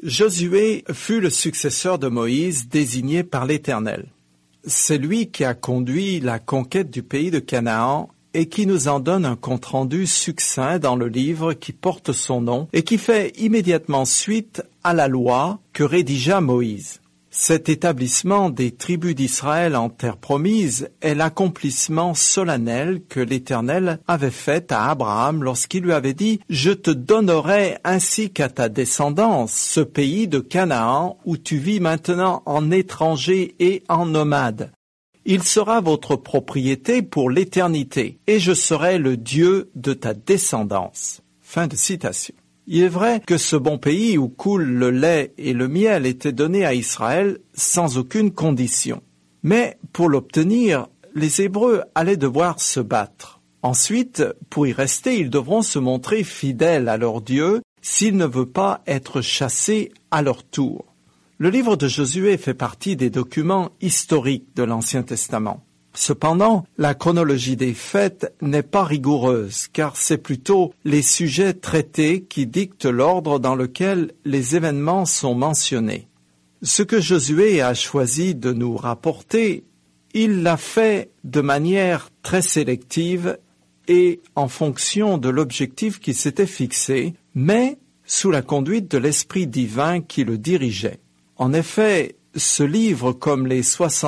Josué fut le successeur de Moïse désigné par l'Éternel. C'est lui qui a conduit la conquête du pays de Canaan et qui nous en donne un compte-rendu succinct dans le livre qui porte son nom et qui fait immédiatement suite à la loi que rédigea Moïse. Cet établissement des tribus d'Israël en terre promise est l'accomplissement solennel que l'Éternel avait fait à Abraham lorsqu'il lui avait dit « Je te donnerai ainsi qu'à ta descendance ce pays de Canaan où tu vis maintenant en étranger et en nomade. Il sera votre propriété pour l'éternité, et je serai le Dieu de ta descendance. » Fin de citation. Il est vrai que ce bon pays où coule le lait et le miel était donné à Israël sans aucune condition. Mais pour l'obtenir, les Hébreux allaient devoir se battre. Ensuite, pour y rester, ils devront se montrer fidèles à leur Dieu s'ils ne veulent pas être chassés à leur tour. Le livre de Josué fait partie des documents historiques de l'Ancien Testament. Cependant, la chronologie des faits n'est pas rigoureuse, car c'est plutôt les sujets traités qui dictent l'ordre dans lequel les événements sont mentionnés. Ce que Josué a choisi de nous rapporter, il l'a fait de manière très sélective et en fonction de l'objectif qui s'était fixé, mais sous la conduite de l'Esprit divin qui le dirigeait. En effet, ce livre, comme les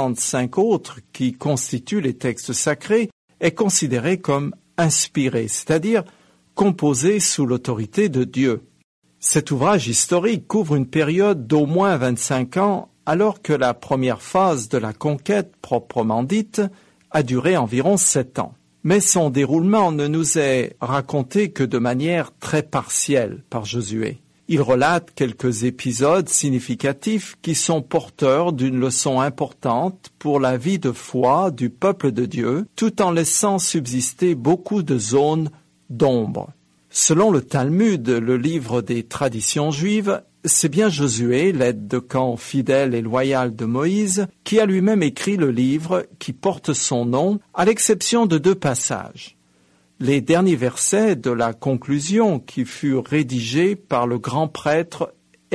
65 autres qui constituent les textes sacrés, est considéré comme inspiré, c'est-à-dire composé sous l'autorité de Dieu. Cet ouvrage historique couvre une période d'au moins 25 ans, alors que la première phase de la conquête proprement dite a duré environ 7 ans. Mais son déroulement ne nous est raconté que de manière très partielle par Josué. Il relate quelques épisodes significatifs qui sont porteurs d'une leçon importante pour la vie de foi du peuple de Dieu, tout en laissant subsister beaucoup de zones d'ombre. Selon le Talmud, le livre des traditions juives, c'est bien Josué, l'aide de camp fidèle et loyal de Moïse, qui a lui-même écrit le livre qui porte son nom, à l'exception de 2 passages. Les derniers versets de la conclusion qui furent rédigés par le grand prêtre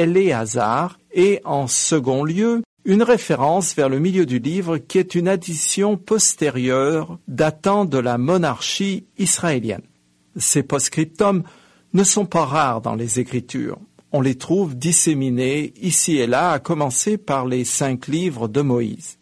Éléazar et, en second lieu, une référence vers le milieu du livre qui est une addition postérieure datant de la monarchie israélienne. Ces post-scriptums ne sont pas rares dans les Écritures. On les trouve disséminés ici et là, à commencer par les 5 livres de Moïse.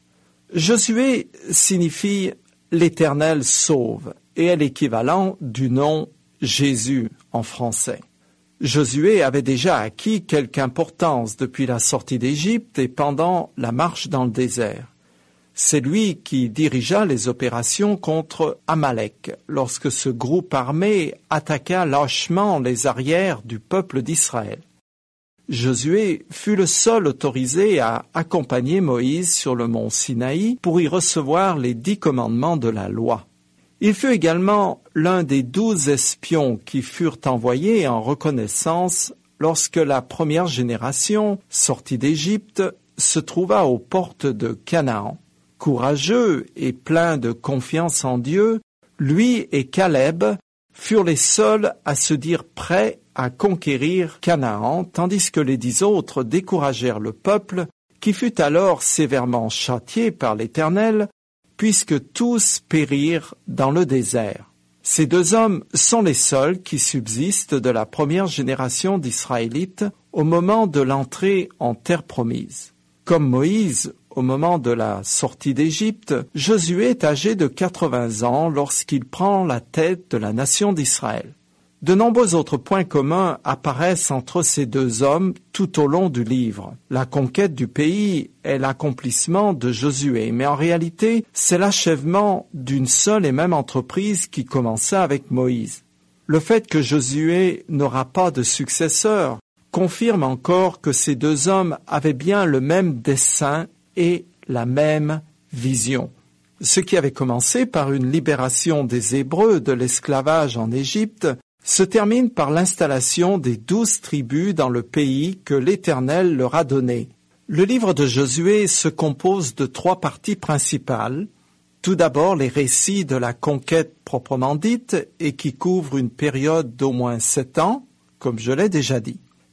Josué signifie « l'Éternel sauve » et est l'équivalent du nom Jésus en français. Josué avait déjà acquis quelque importance depuis la sortie d'Égypte et pendant la marche dans le désert. C'est lui qui dirigea les opérations contre Amalek lorsque ce groupe armé attaqua lâchement les arrières du peuple d'Israël. Josué fut le seul autorisé à accompagner Moïse sur le mont Sinaï pour y recevoir les 10 commandements de la loi. Il fut également l'un des 12 espions qui furent envoyés en reconnaissance lorsque la première génération, sortie d'Égypte, se trouva aux portes de Canaan. Courageux et plein de confiance en Dieu, lui et Caleb furent les seuls à se dire prêts à conquérir Canaan, tandis que les 10 autres découragèrent le peuple, qui fut alors sévèrement châtié par l'Éternel, puisque tous périrent dans le désert. Ces 2 hommes sont les seuls qui subsistent de la première génération d'Israélites au moment de l'entrée en terre promise. Comme Moïse, au moment de la sortie d'Égypte, Josué est âgé de 80 ans lorsqu'il prend la tête de la nation d'Israël. De nombreux autres points communs apparaissent entre ces 2 hommes tout au long du livre. La conquête du pays est l'accomplissement de Josué, mais en réalité, c'est l'achèvement d'une seule et même entreprise qui commença avec Moïse. Le fait que Josué n'aura pas de successeur confirme encore que ces 2 hommes avaient bien le même dessein et la même vision. Ce qui avait commencé par une libération des Hébreux de l'esclavage en Égypte se termine par l'installation des 12 tribus dans le pays que l'Éternel leur a donné. Le livre de Josué se compose de 3 parties principales. Tout d'abord, les récits de la conquête proprement dite et qui couvrent une période d'au moins 7 ans, comme je l'ai déjà dit.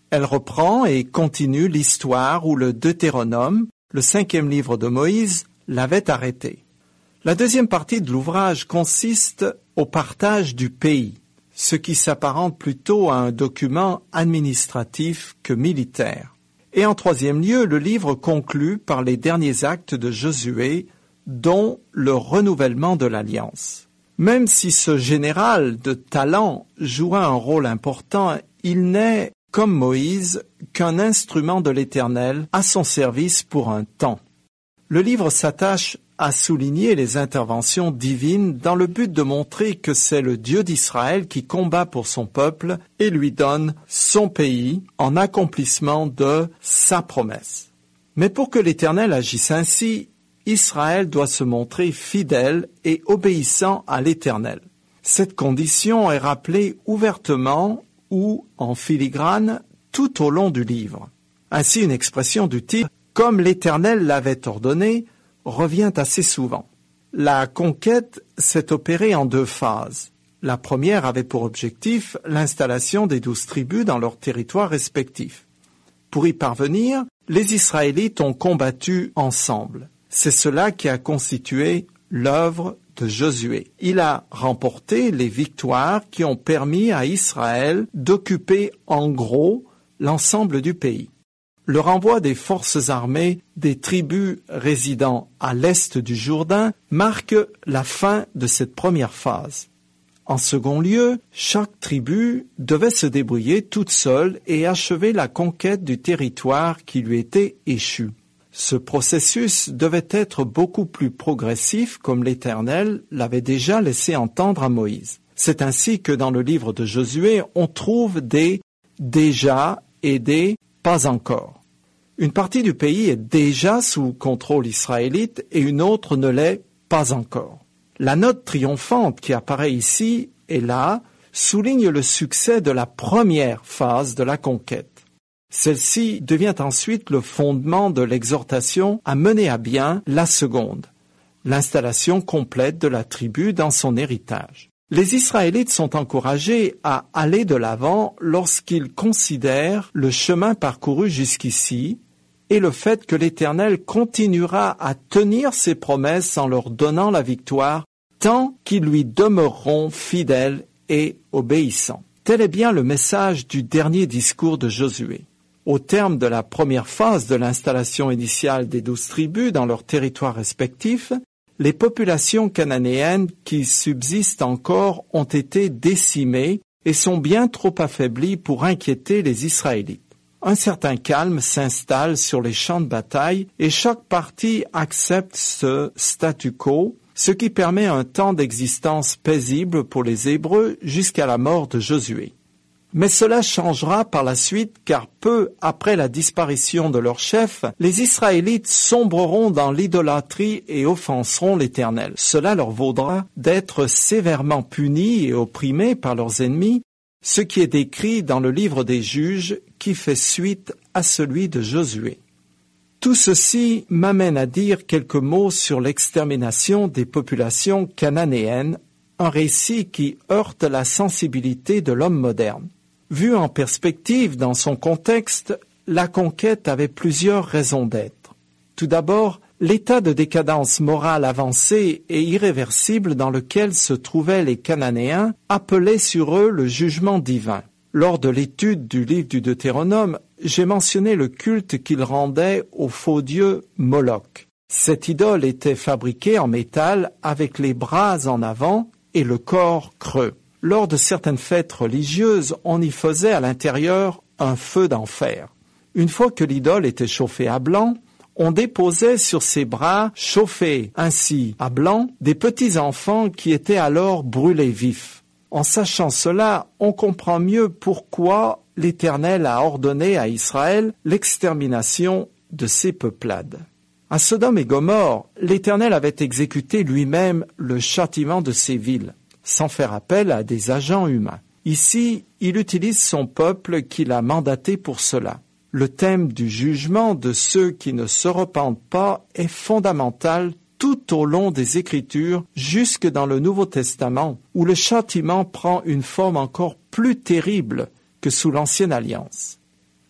Elle reprend et continue l'histoire où le Deutéronome, le 5e livre de Moïse, l'avait arrêté. La deuxième partie de l'ouvrage consiste au partage du pays, ce qui s'apparente plutôt à un document administratif que militaire. Et en troisième lieu, le livre conclut par les derniers actes de Josué, dont le renouvellement de l'Alliance. Même si ce général de talent jouera un rôle important, il n'est, comme Moïse, qu'un instrument de l'Éternel à son service pour un temps. Le livre s'attache à souligner les interventions divines dans le but de montrer que c'est le Dieu d'Israël qui combat pour son peuple et lui donne son pays en accomplissement de sa promesse. Mais pour que l'Éternel agisse ainsi, Israël doit se montrer fidèle et obéissant à l'Éternel. Cette condition est rappelée ouvertement ou en filigrane tout au long du livre. Ainsi, une expression du type « comme l'Éternel l'avait ordonné » revient assez souvent. La conquête s'est opérée en 2 phases. La première avait pour objectif l'installation des 12 tribus dans leurs territoires respectifs. Pour y parvenir, les Israélites ont combattu ensemble. C'est cela qui a constitué l'œuvre de Josué. Il a remporté les victoires qui ont permis à Israël d'occuper en gros l'ensemble du pays. Le renvoi des forces armées des tribus résidant à l'est du Jourdain marque la fin de cette première phase. En second lieu, chaque tribu devait se débrouiller toute seule et achever la conquête du territoire qui lui était échu. Ce processus devait être beaucoup plus progressif comme l'Éternel l'avait déjà laissé entendre à Moïse. C'est ainsi que dans le livre de Josué, on trouve des « déjà » et des « pas encore ». Une partie du pays est déjà sous contrôle israélite et une autre ne l'est pas encore. La note triomphante qui apparaît ici et là souligne le succès de la première phase de la conquête. Celle-ci devient ensuite le fondement de l'exhortation à mener à bien la seconde, l'installation complète de la tribu dans son héritage. Les Israélites sont encouragés à aller de l'avant lorsqu'ils considèrent le chemin parcouru jusqu'ici et le fait que l'Éternel continuera à tenir ses promesses en leur donnant la victoire tant qu'ils lui demeureront fidèles et obéissants. Tel est bien le message du dernier discours de Josué. Au terme de la première phase de l'installation initiale des 12 tribus dans leurs territoires respectifs, les populations cananéennes qui subsistent encore ont été décimées et sont bien trop affaiblies pour inquiéter les Israélites. Un certain calme s'installe sur les champs de bataille et chaque partie accepte ce statu quo, ce qui permet un temps d'existence paisible pour les Hébreux jusqu'à la mort de Josué. Mais cela changera par la suite car peu après la disparition de leur chef, les Israélites sombreront dans l'idolâtrie et offenseront l'Éternel. Cela leur vaudra d'être sévèrement punis et opprimés par leurs ennemis, ce qui est décrit dans le livre des Juges qui fait suite à celui de Josué. Tout ceci m'amène à dire quelques mots sur l'extermination des populations cananéennes, un récit qui heurte la sensibilité de l'homme moderne. Vu en perspective dans son contexte, la conquête avait plusieurs raisons d'être. Tout d'abord, l'état de décadence morale avancée et irréversible dans lequel se trouvaient les Cananéens appelait sur eux le jugement divin. Lors de l'étude du livre du Deutéronome, j'ai mentionné le culte qu'ils rendaient au faux dieu Moloch. Cette idole était fabriquée en métal avec les bras en avant et le corps creux. Lors de certaines fêtes religieuses, on y faisait à l'intérieur un feu d'enfer. Une fois que l'idole était chauffée à blanc, on déposait sur ses bras, chauffés ainsi à blanc, des petits enfants qui étaient alors brûlés vifs. En sachant cela, on comprend mieux pourquoi l'Éternel a ordonné à Israël l'extermination de ces peuplades. À Sodome et Gomorrhe, l'Éternel avait exécuté lui-même le châtiment de ces villes, sans faire appel à des agents humains. Ici, il utilise son peuple qu'il a mandaté pour cela. Le thème du jugement de ceux qui ne se repentent pas est fondamental tout au long des Écritures, jusque dans le Nouveau Testament, où le châtiment prend une forme encore plus terrible que sous l'Ancienne Alliance.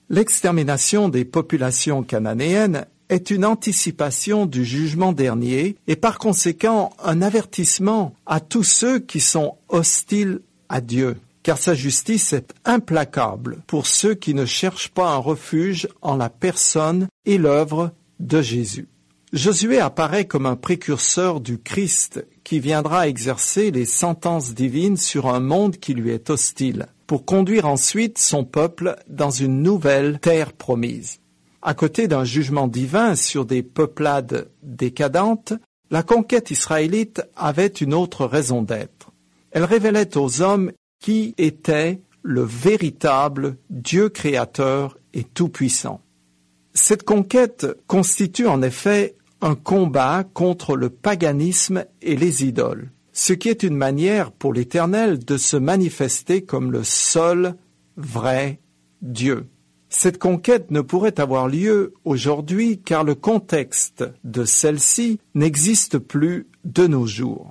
L'extermination des populations cananéennes est une anticipation du jugement dernier et par conséquent un avertissement à tous ceux qui sont hostiles à Dieu, car sa justice est implacable pour ceux qui ne cherchent pas un refuge en la personne et l'œuvre de Jésus. Josué apparaît comme un précurseur du Christ qui viendra exercer les sentences divines sur un monde qui lui est hostile, pour conduire ensuite son peuple dans une nouvelle terre promise. À côté d'un jugement divin sur des peuplades décadentes, la conquête israélite avait une autre raison d'être. Elle révélait aux hommes qui était le véritable Dieu créateur et tout-puissant. Cette conquête constitue en effet un combat contre le paganisme et les idoles, ce qui est une manière pour l'Éternel de se manifester comme le seul vrai Dieu. Cette conquête ne pourrait avoir lieu aujourd'hui car le contexte de celle-ci n'existe plus de nos jours.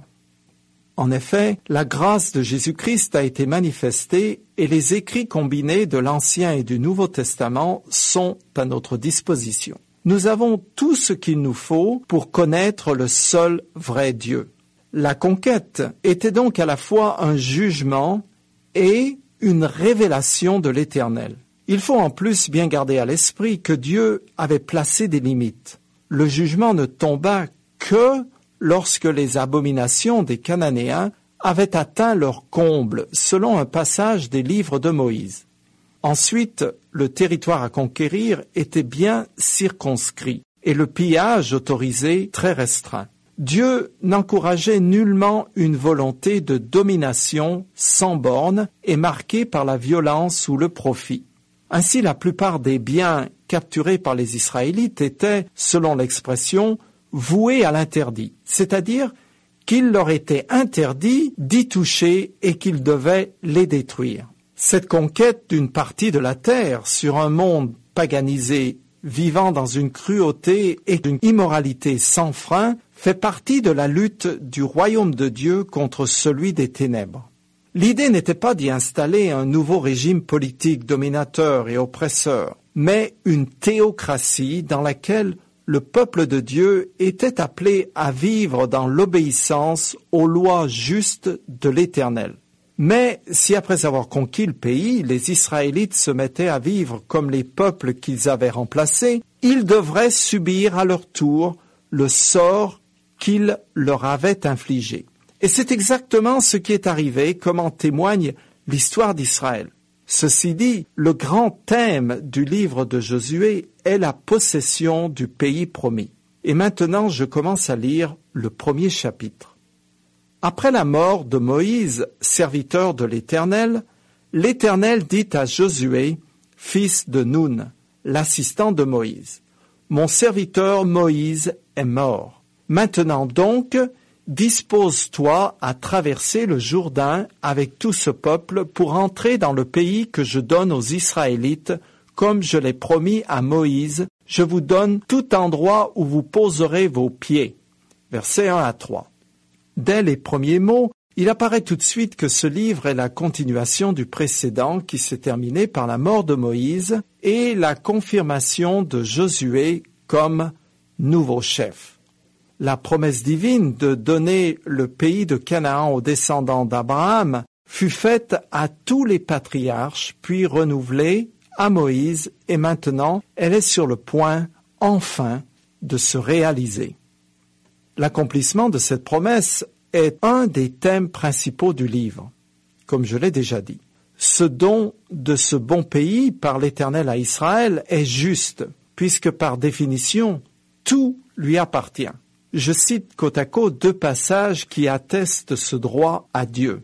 En effet, la grâce de Jésus-Christ a été manifestée et les écrits combinés de l'Ancien et du Nouveau Testament sont à notre disposition. Nous avons tout ce qu'il nous faut pour connaître le seul vrai Dieu. La conquête était donc à la fois un jugement et une révélation de l'Éternel. Il faut en plus bien garder à l'esprit que Dieu avait placé des limites. Le jugement ne tomba que lorsque les abominations des Cananéens avaient atteint leur comble, selon un passage des livres de Moïse. Ensuite, le territoire à conquérir était bien circonscrit et le pillage autorisé très restreint. Dieu n'encourageait nullement une volonté de domination sans borne et marquée par la violence ou le profit. Ainsi, la plupart des biens capturés par les Israélites étaient, selon l'expression, voués à l'interdit, c'est-à-dire qu'il leur était interdit d'y toucher et qu'ils devaient les détruire. Cette conquête d'une partie de la terre sur un monde paganisé, vivant dans une cruauté et une immoralité sans frein, fait partie de la lutte du royaume de Dieu contre celui des ténèbres. L'idée n'était pas d'y installer un nouveau régime politique dominateur et oppresseur, mais une théocratie dans laquelle le peuple de Dieu était appelé à vivre dans l'obéissance aux lois justes de l'Éternel. Mais si après avoir conquis le pays, les Israélites se mettaient à vivre comme les peuples qu'ils avaient remplacés, ils devraient subir à leur tour le sort qu'ils leur avaient infligé. Et c'est exactement ce qui est arrivé, comme en témoigne l'histoire d'Israël. Ceci dit, le grand thème du livre de Josué est la possession du pays promis. Et maintenant, je commence à lire le premier chapitre. Après la mort de Moïse, serviteur de l'Éternel, l'Éternel dit à Josué, fils de Nun, l'assistant de Moïse, « Mon serviteur Moïse est mort. Maintenant donc, dispose-toi à traverser le Jourdain avec tout ce peuple pour entrer dans le pays que je donne aux Israélites, comme je l'ai promis à Moïse. Je vous donne tout endroit où vous poserez vos pieds. » Versets 1 à 3. Dès les premiers mots, il apparaît tout de suite que ce livre est la continuation du précédent qui s'est terminé par la mort de Moïse et la confirmation de Josué comme nouveau chef. La promesse divine de donner le pays de Canaan aux descendants d'Abraham fut faite à tous les patriarches, puis renouvelée à Moïse, et maintenant elle est sur le point, enfin, de se réaliser. L'accomplissement de cette promesse est un des thèmes principaux du livre, comme je l'ai déjà dit. Ce don de ce bon pays par l'Éternel à Israël est juste, puisque par définition, tout lui appartient. Je cite côte à côte 2 passages qui attestent ce droit à Dieu.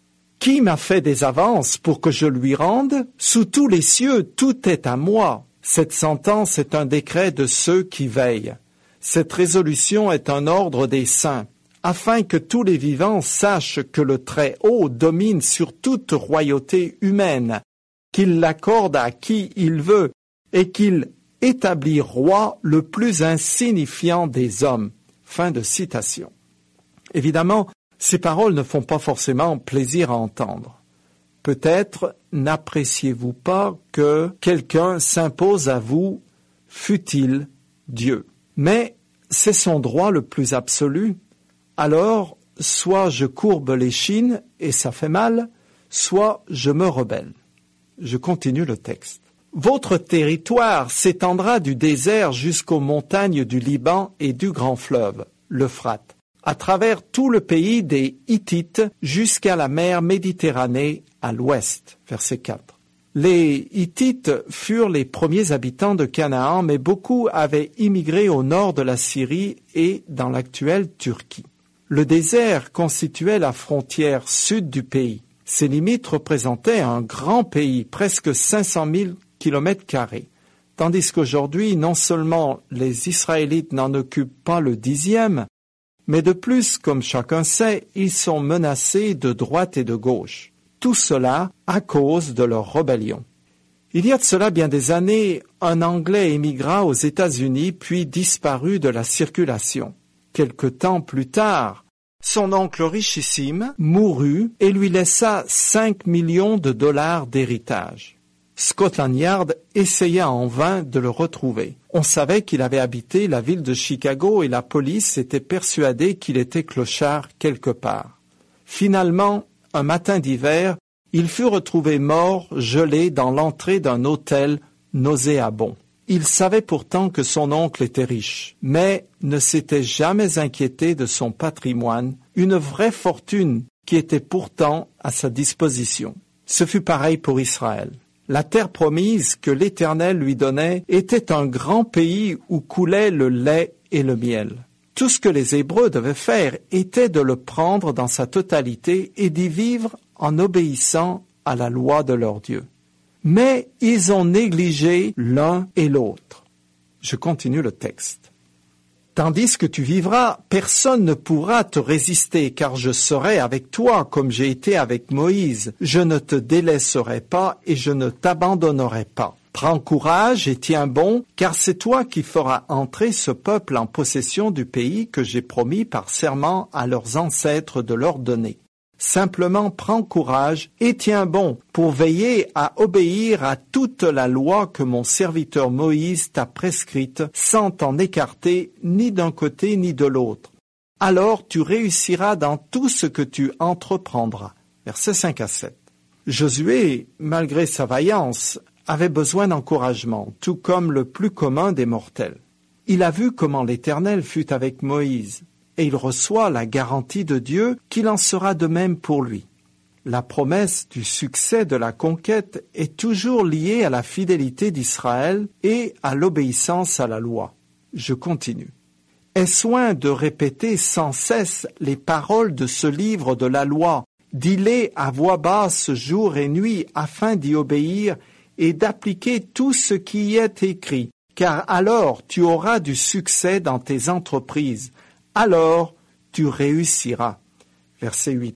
« Qui m'a fait des avances pour que je lui rende? Sous tous les cieux, tout est à moi. Cette sentence est un décret de ceux qui veillent. Cette résolution est un ordre des saints, afin que tous les vivants sachent que le Très-Haut domine sur toute royauté humaine, qu'il l'accorde à qui il veut, et qu'il établit roi le plus insignifiant des hommes. » Fin de citation. Évidemment, ces paroles ne font pas forcément plaisir à entendre. Peut-être n'appréciez-vous pas que quelqu'un s'impose à vous, fût-il Dieu. Mais c'est son droit le plus absolu. Alors, soit je courbe l'échine et ça fait mal, soit je me rebelle. Je continue le texte. Votre territoire s'étendra du désert jusqu'aux montagnes du Liban et du grand fleuve, l'Euphrate, à travers tout le pays des Hittites jusqu'à la mer Méditerranée à l'ouest. Verset 4. Les Hittites furent les premiers habitants de Canaan, mais beaucoup avaient immigré au nord de la Syrie et dans l'actuelle Turquie. Le désert constituait la frontière sud du pays. Ses limites représentaient un grand pays, presque 500 000 km², tandis qu'aujourd'hui, non seulement les Israélites n'en occupent pas le 10e, mais de plus, comme chacun sait, ils sont menacés de droite et de gauche. Tout cela à cause de leur rébellion. Il y a de cela bien des années, un Anglais émigra aux États-Unis puis disparut de la circulation. Quelque temps plus tard, son oncle richissime mourut et lui laissa 5 millions de dollars d'héritage. Scotland Yard essaya en vain de le retrouver. On savait qu'il avait habité la ville de Chicago et la police était persuadée qu'il était clochard quelque part. Finalement, un matin d'hiver, il fut retrouvé mort, gelé dans l'entrée d'un hôtel nauséabond. Il savait pourtant que son oncle était riche, mais ne s'était jamais inquiété de son patrimoine, une vraie fortune qui était pourtant à sa disposition. Ce fut pareil pour Israël. La terre promise que l'Éternel lui donnait était un grand pays où coulait le lait et le miel. Tout ce que les Hébreux devaient faire était de le prendre dans sa totalité et d'y vivre en obéissant à la loi de leur Dieu. Mais ils ont négligé l'un et l'autre. Je continue le texte. Tandis que tu vivras, personne ne pourra te résister, car je serai avec toi comme j'ai été avec Moïse. Je ne te délaisserai pas et je ne t'abandonnerai pas. Prends courage et tiens bon, car c'est toi qui feras entrer ce peuple en possession du pays que j'ai promis par serment à leurs ancêtres de leur donner. Simplement prends courage et tiens bon pour veiller à obéir à toute la loi que mon serviteur Moïse t'a prescrite sans t'en écarter ni d'un côté ni de l'autre. Alors tu réussiras dans tout ce que tu entreprendras. Versets 5 à 7. Josué, malgré sa vaillance, avait besoin d'encouragement, tout comme le plus commun des mortels. Il a vu comment l'Éternel fut avec Moïse. Et il reçoit la garantie de Dieu qu'il en sera de même pour lui. La promesse du succès de la conquête est toujours liée à la fidélité d'Israël et à l'obéissance à la loi. Je continue. Aie soin de répéter sans cesse les paroles de ce livre de la loi. Dis-les à voix basse jour et nuit afin d'y obéir et d'appliquer tout ce qui y est écrit, car alors tu auras du succès dans tes entreprises. Alors tu réussiras. Verset 8.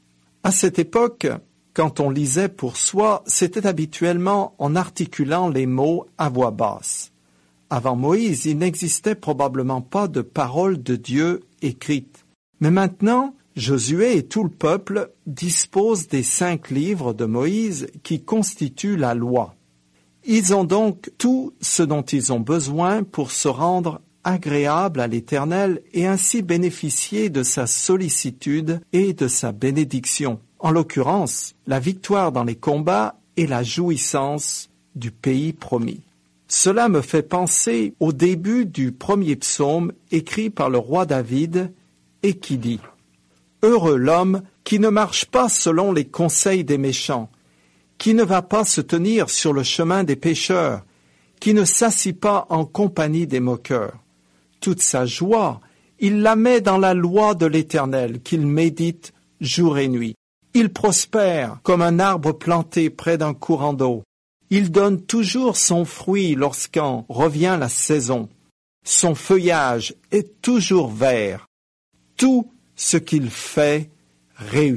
À cette époque, quand on lisait pour soi, c'était habituellement en articulant les mots à voix basse. Avant Moïse, il n'existait probablement pas de parole de Dieu écrite. Mais maintenant, Josué et tout le peuple disposent des 5 livres de Moïse qui constituent la loi. Ils ont donc tout ce dont ils ont besoin pour se rendre agréable à l'Éternel et ainsi bénéficier de sa sollicitude et de sa bénédiction. En l'occurrence, la victoire dans les combats et la jouissance du pays promis. Cela me fait penser au début du premier psaume écrit par le roi David et qui dit « Heureux l'homme qui ne marche pas selon les conseils des méchants, qui ne va pas se tenir sur le chemin des pécheurs, qui ne s'assit pas en compagnie des moqueurs. Toute sa joie, il la met dans la loi de l'Éternel, qu'il médite jour et nuit. Il prospère comme un arbre planté près d'un courant d'eau. Il donne toujours son fruit lorsqu'en revient la saison. Son feuillage est toujours vert. Tout ce qu'il fait réussit. »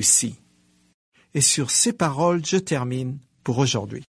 Et sur ces paroles, je termine pour aujourd'hui.